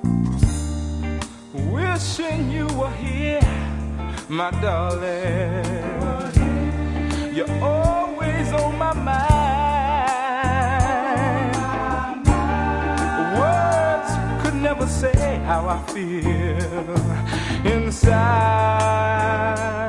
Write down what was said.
Wishing you were here, my darling. You're always on my mind. Words could never say how I feel inside.